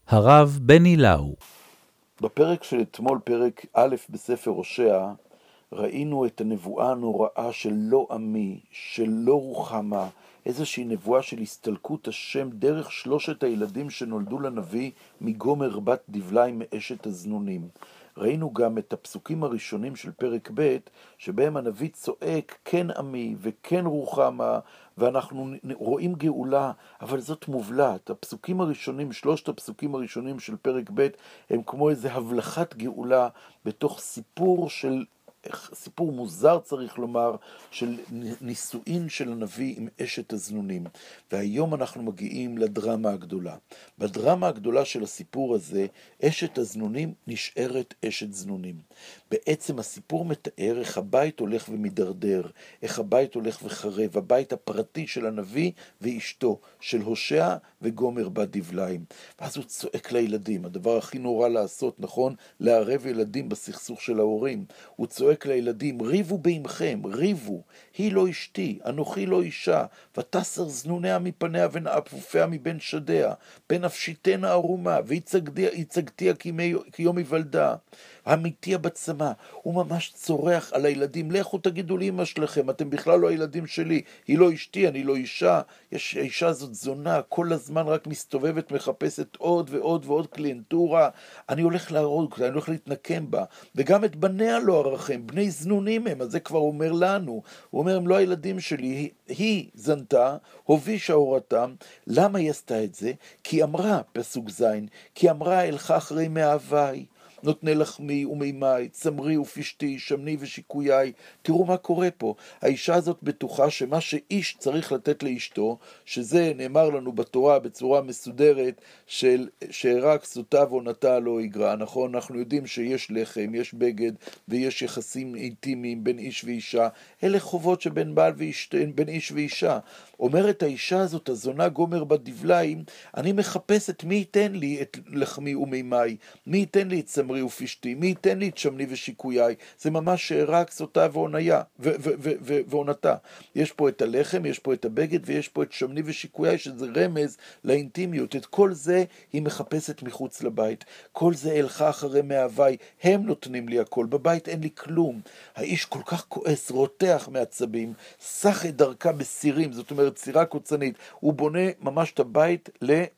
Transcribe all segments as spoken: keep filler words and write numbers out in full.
הרב בני לאו. בפרק של אתמול, פרק א' בספר הושע, ראינו את הנבואה הנוראה של לא עמי, של לא רוחמה, איזושהי נבואה של הסתלקות השם דרך שלושת הילדים שנולדו לנביא מגומר בת דבלי מאשת הזנונים. ראינו גם את הפסוקים הראשונים של פרק ב' שבהם הנביא צועק כן עמי וכן רוחמה, ואנחנו רואים גאולה, אבל זאת מובלעת. הפסוקים הראשונים, שלושת הפסוקים הראשונים של פרק ב' הם כמו איזו הבלחת גאולה בתוך סיפור של סיפור מוזר צריך לומר, של נישואין של הנביא עם אשת הזנונים. והיום אנחנו מגיעים לדרמה הגדולה. בדרמה הגדולה של הסיפור הזה, אשת הזנונים נשארת אשת זנונים. בעצם הסיפור מתאר איך הבית הולך ומדרדר, איך הבית הולך וחרב, הבית הפרטי של הנביא ואשתו, של הושע וגומר בת דבליים. ואז הוא צועק לילדים, הדבר הכי נורא לעשות, נכון? לערב ילדים בסכסוך של ההורים. הוא צועק לילדים, ריבו בימכם, ריבו, היא לא אשתי, אנוכי לא אישה, ותסר זנוניה מפניה ונאפופיה מבין שדיה, בנפשיתנה ערומה, והצגתיה כיום היוולדה, המיתיה בצמא. הוא ממש צורח על הילדים, לכו תגידו לאמא שלכם, אתם בכלל לא הילדים שלי, היא לא אשתי, אני לא אישה, יש, האישה הזאת זונה, כל הזמן רק מסתובבת, מחפשת עוד ועוד ועוד קליינטורה, אני הולך להרוג, אני הולך להתנקם בה, וגם את בניה לא ערכם, בני זנונים הם, אז זה כבר אומר לנו, הוא אומר, הם לא הילדים שלי, היא, היא זנתה, הובישה הורתם. למה היא עשתה את זה? כי אמרה, פסוק זין, כי אמרה אלך אחרי מאהבי, נותני לחמי ומימי, צמרי ופשתי, שמני ושיקויי. תראו מה קורה פה. האישה הזאת בטוחה שמה שאיש צריך לתת לאשתו, שזה נאמר לנו בתורה בצורה מסודרת, של שהרע כסותיו עונתה לא יגרע. נכון? אנחנו יודעים שיש לחם, יש בגד, ויש יחסים אינטימיים בין איש ואישה. אלה חובות שבין בעל ואיש, בין איש ואישה. אומרת האישה הזאת, הזונה גומר בת דבליים, אני מחפשת מי ייתן לי את לחמי ומימי, מי ייתן לי את צמרי ופשתי, מי ייתן לי את שמני ושיקויי. זה ממש שהרע כסותה ועוניה, ועונתה. יש פה את הלחם, יש פה את הבגד, ויש פה את שמני ושיקויי, שזה רמז לאינטימיות. את כל זה היא מחפשת מחוץ לבית. כל זה אלך אחרי מאהבי, הם נותנים לי הכל, בבית אין לי כלום. האיש כל כך כועס, רותח מעצבים, סח את דרכה בסירים, זאת אומרת סירה קוצנית, הוא בונה ממש את הבית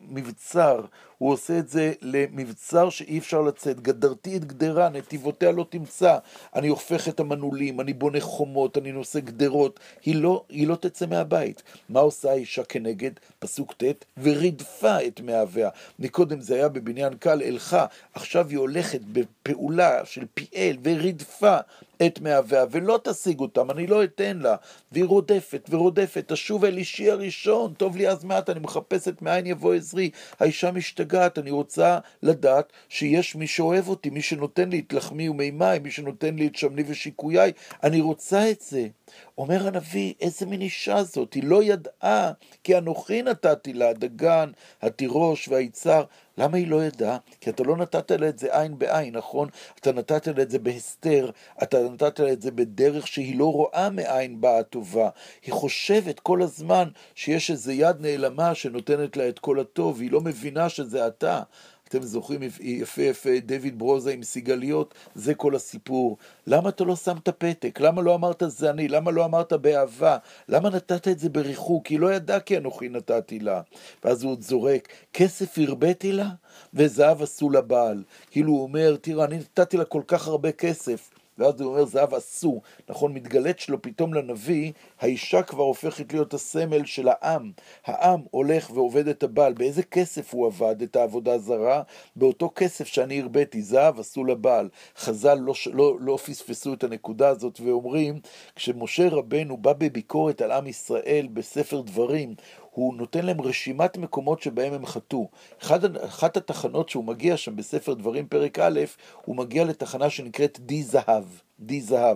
למבצר, הוא עושה את זה למבצר שאי אפשר לצאת, גדרתי את גדרה, נתיבותיה לא תמצא, אני הופך את המנעולים, אני בונה חומות, אני נושא גדרות, היא לא, היא לא תצא מהבית. מה עושה האישה כנגד? פסוק ת' ורדפה את מאהביה. מקודם זה היה בבניין קל, אלכה, עכשיו היא הולכת בפעולה של פיאל ורדפה את מאהביה, ולא תשיג אותם, אני לא אתן לה, והיא רודפת ורודפת, תשוב אל אישי הראשון, טוב לי אז מעט, אני מחפשת מאין יבוא עזרי. האישה משתגעת, אני רוצה לדעת שיש מי שאוהב אותי, מי שנותן לי את לחמי ומימי, מי שנותן לי את שמני ושיקויי, אני רוצה את זה. אומר הנביא, איזה מין אישה זאת, היא לא ידעה, כי אנוכי נתתי לה, הדגן, התירוש והיצר. למה היא לא ידעה? כי אתה לא נתת לה את זה עין בעין, נכון? אתה נתת לה את זה בהסתר, אתה נתת לה את זה בדרך שהיא לא רואה מעין באה טובה. היא חושבת כל הזמן שיש איזו יד נעלמה שנותנת לה את כל הטוב, והיא לא מבינה שזה אתה. אתם זוכרים יפה יפה דוד ברוזה עם סיגליות, זה כל הסיפור. למה אתה לא שמת פתק? למה לא אמרת זה אני? למה לא אמרת באהבה? למה נתת את זה בריחוק? היא לא ידעה כי אנוכי נתתי לה. ואז הוא עוד זורק, כסף הרבתי לה וזהב עשו לבעל. כאילו הוא אומר, תראה, אני נתתי לה כל כך הרבה כסף. ואז הוא אומר, זהב עשו, נכון, מתגלת שלו פתאום לנביא, האישה כבר הופכת להיות הסמל של העם. העם הולך ועובד את הבעל. באיזה כסף הוא עבד את העבודה זרה? באותו כסף שאני הרבתי, זהב עשו לבעל. חז"ל לא, לא, לא פספסו את הנקודה הזאת ואומרים, כשמשה רבנו בא בביקורת על עם ישראל בספר דברים, הוא נותן להם רשימת מקומות שבהם הם חטאו. אחד, אחת התחנות שהוא מגיע שם בספר דברים פרק א', הוא מגיע לתחנה שנקראת די זהב. די זהב.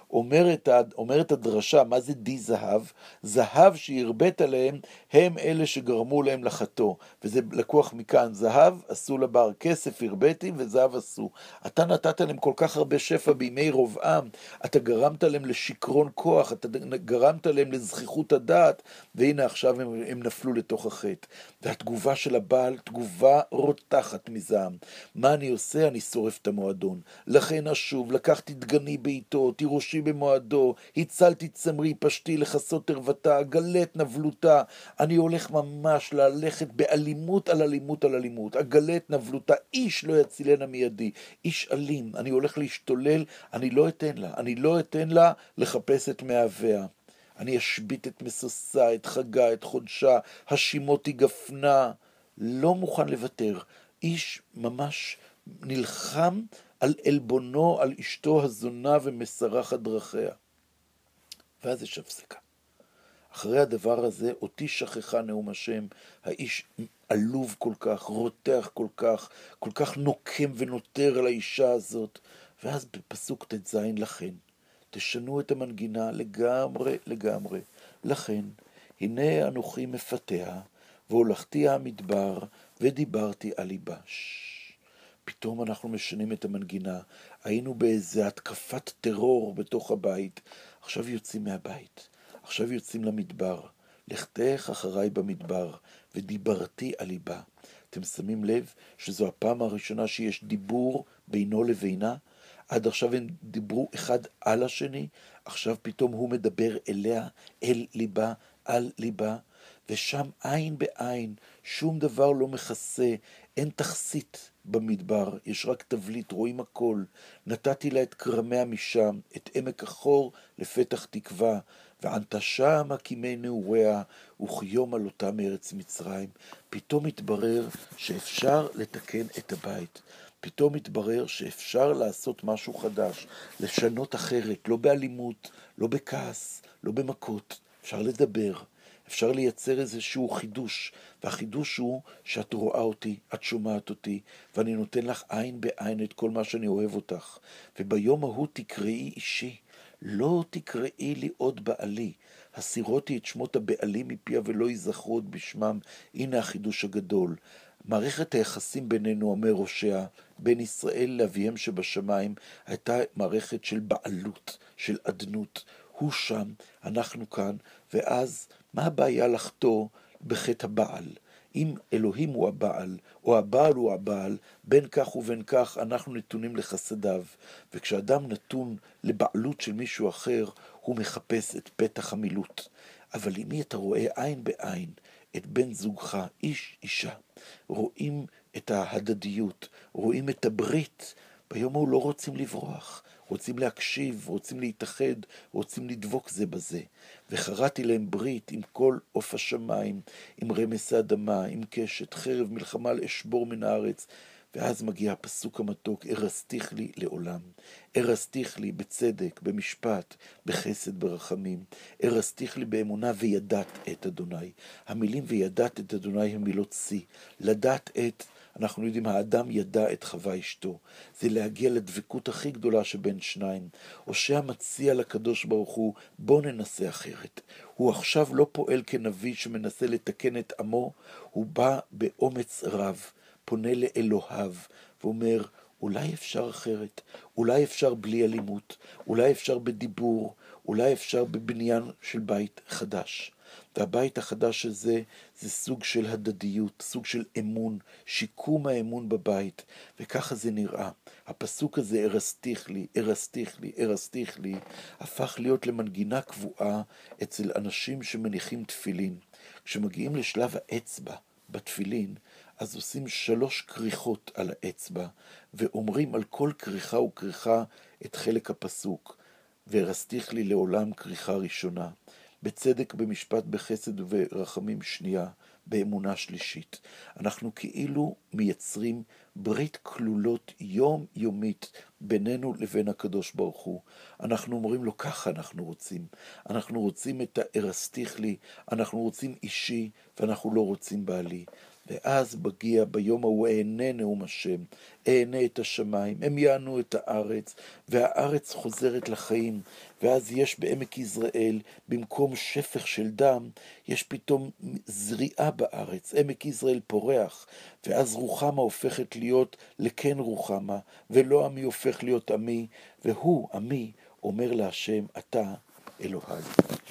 אומרת, אומרת הדרשה, מה זה די זהב? זהב שהרבט עליהם, הם אלה שגרמו להם לחטוא, וזה לקוח מכאן, זהב עשו לבר, כסף הרבטים וזהב עשו. אתה נתת להם כל כך הרבה שפע בימי רובעם, אתה גרמת להם לשקרון כוח, אתה גרמת להם לזכיחות הדעת, והנה עכשיו הם, הם נפלו לתוך החטא. והתגובה של הבעל, תגובה רותחת מזעם. מה אני עושה? אני שורף את המועדון. לכן אשוב, לקחתי דגני בעיתו, תירושי במועדו, הצלתי צמרי, פשתי לחסות תרוותה, גלת נבלותה. אני הולך ממש ללכת באלימות על אלימות על אלימות. הגלת נבלותה, איש לא יצילנה מידי. איש אלים, אני הולך להשתולל, אני לא אתן לה. אני לא אתן לה לחפש את מאהביה. אני אשבית את מסוסה, את חגה, את חודשה, השימותי גפנה. לא מוכן לוותר. איש ממש נלחם על אלבונו, על אשתו הזונה ומסרחת דרכיה. ואז יש הפסקה. אחרי הדבר הזה, אותי שכחה נאום השם, האיש עלוב כל כך, רותח כל כך, כל כך נוקם ונותר על האישה הזאת. ואז בפסוק תז לכן, תשנו את המנגינה לגמרי לגמרי. לכן, הנה אנוכי מפתח, והולכתי המדבר, ודיברתי על ליבש. פתאום אנחנו משנים את המנגינה. היינו באיזה התקפת טרור בתוך הבית. עכשיו יוצאים מהבית. עכשיו יוצאים למדבר. לכתך אחריי במדבר, ודיברתי על ליבה. אתם שמים לב שזו הפעם הראשונה שיש דיבור בינו לבינה? עד עכשיו הם דיברו אחד על השני, עכשיו פתאום הוא מדבר אליה, אל ליבה, על ליבה, ושם עין בעין, שום דבר לא מכסה, אין תכסית במדבר, יש רק תבלית, רואים הכל. נתתי לה את קרמיה משם, את עמק החור לפתח תקווה, וענתה שם הקימי נעוריה, וכיום על אותה מארץ מצרים. פתאום התברר שאפשר לתקן את הבית. פתאום מתברר שאפשר לעשות משהו חדש, לשנות אחרת, לא באלימות, לא בכעס, לא במכות. אפשר לדבר, אפשר לייצר איזשהו חידוש, והחידוש הוא שאת רואה אותי, את שומעת אותי, ואני נותן לך עין בעין את כל מה שאני אוהב אותך. וביום ההוא תקראי אישי, לא תקראי לי עוד בעלי. הסירותי את שמות הבעלים מפיה ולא יזכרו עוד בשמם. הנה החידוש הגדול. מערכת היחסים בינינו, אומר הושע, בין ישראל לאביהם שבשמיים, הייתה מערכת של בעלות, של עדנות. הוא שם, אנחנו כאן, ואז מה הבעיה לחטוא בחטא הבעל? אם אלוהים הוא הבעל, או הבעל הוא הבעל, בין כך ובין כך אנחנו נתונים לחסדיו. וכשאדם נתון לבעלות של מישהו אחר, הוא מחפש את פתח המילוט. אבל אם אתה רואה עין בעין את בן זוגך, איש, אישה, רואים את ההדדיות, רואים את הברית, ביום הוא לא רוצים לברוח, רוצים להקשיב, רוצים להתאחד, רוצים לדבוק זה בזה. וחרתי להם ברית עם כל עוף השמיים, עם רמס האדמה, עם קשת, חרב מלחמה לאשבור מן הארץ. ואז מגיע הפסוק המתוק, ארסתיך לי לעולם. ארסתיך לי בצדק, במשפט, בחסד, ברחמים. ארסתיך לי באמונה וידעת את אדוני. המילים וידעת את אדוני הם מילות שיא. לדעת את, אנחנו יודעים, האדם ידע את חווה אשתו. זה להגיע לדבקות הכי גדולה שבין שניים. הושע מציע לקדוש ברוך הוא, בוא ננסה אחרת. הוא עכשיו לא פועל כנביא שמנסה לתקן את עמו, הוא בא באומץ רב. פונה לאלוהיו ואומר, אולי אפשר אחרת, אולי אפשר בלי אלימות, אולי אפשר בדיבור, אולי אפשר בבניין של בית חדש. והבית החדש הזה זה סוג של הדדיות, סוג של אמון, שיקום האמון בבית, וככה זה נראה. הפסוק הזה, ארסתיך לי, ארסתיך לי, ארסתיך לי, הפך להיות למנגינה קבועה אצל אנשים שמניחים תפילין. כשמגיעים לשלב האצבע בתפילין, אז עושים שלוש כריכות על האצבע, ואומרים על כל כריכה וכריכה את חלק הפסוק, וארסתיך לי לעולם כריכה ראשונה, בצדק, במשפט, בחסד וברחמים שנייה, באמונה שלישית. אנחנו כאילו מייצרים ברית כלולות יום יומית בינינו לבין הקדוש ברוך הוא. אנחנו אומרים לו, ככה אנחנו רוצים. אנחנו רוצים את הארסתיך לי, אנחנו רוצים אישי, ואנחנו לא רוצים בעלי. ואז מגיע ביום ההוא אענה נאום השם, אענה את השמיים, הם יענו את הארץ, והארץ חוזרת לחיים, ואז יש בעמק יזרעאל, במקום שפך של דם, יש פתאום זריעה בארץ, עמק יזרעאל פורח, ואז רוחמה הופכת להיות לכן רוחמה, ולא עמי הופך להיות עמי, והוא, עמי, אומר להשם, אתה אלוהי.